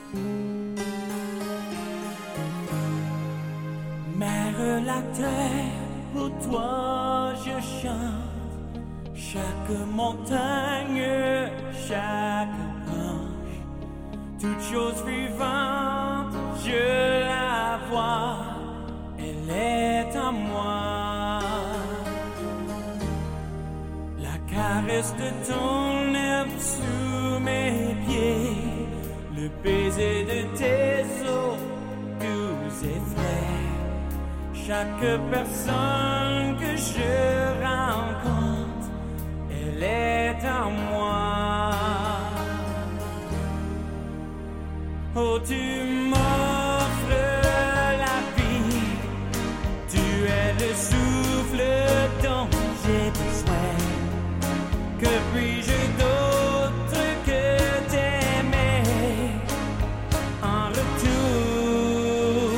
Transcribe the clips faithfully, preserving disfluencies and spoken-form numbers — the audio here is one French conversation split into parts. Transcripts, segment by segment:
Mère la terre, pour toi je chante. Chaque montagne, chaque branche, toute chose vivante, je la vois, elle est en moi. La caresse de ton herbe sous mes pieds, le baiser de tes os doux et frais. Chaque personne que je rencontre, elle est en moi. Oh, tu m'offres la vie, tu es le souffle dont j'ai besoin. Que puis-je d'autre que t'aimer en retour?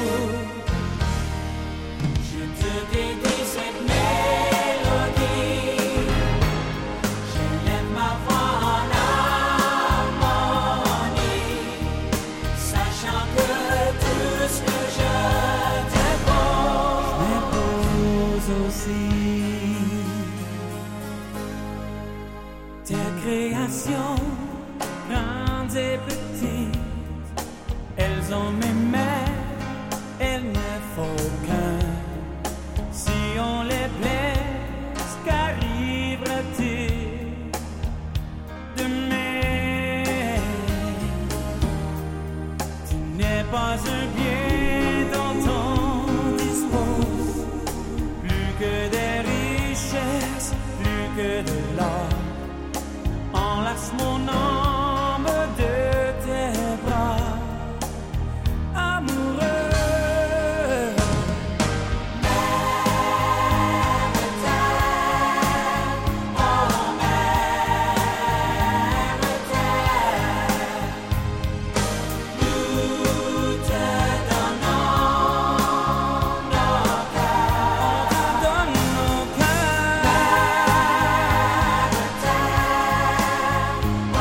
Je te dédie cette mélodie, j'élève ma voix en harmonie, sachant que tout ce que je te pose, je m'impose aussi. Tes créations, grandes et petites, elles ont mes mains, elles ne font qu'un. Si on les blesse, qu'arrivera-t-il demain? Tu n'es pas un bien dont on dispose, plus que des richesses, plus que de l'or. Enlace mon âme de tes bras, amoureux. Mère terre, oh mère terre, nous te donnons nos cœurs, on te donne nos cœurs. Mère terre, oh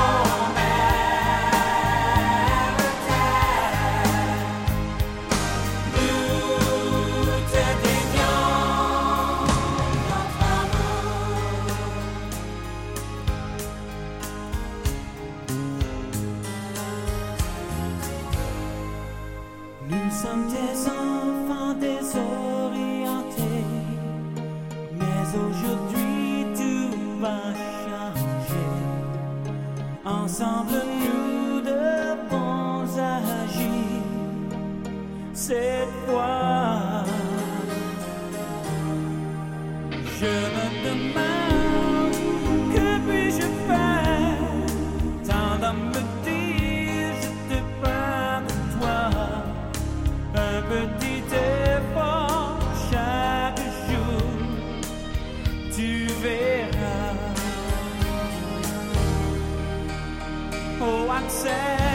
mère terre, nous te dédions notre amour. Nous sommes des enfants désorientés, mais aujourd'hui tout va changer. Ensemble nous devons agir cette fois. Je me demande que puis-je faire, tant d'hommes me disent je te parle de toi. Un petit effort chaque jour, tu verras. Oh, accepte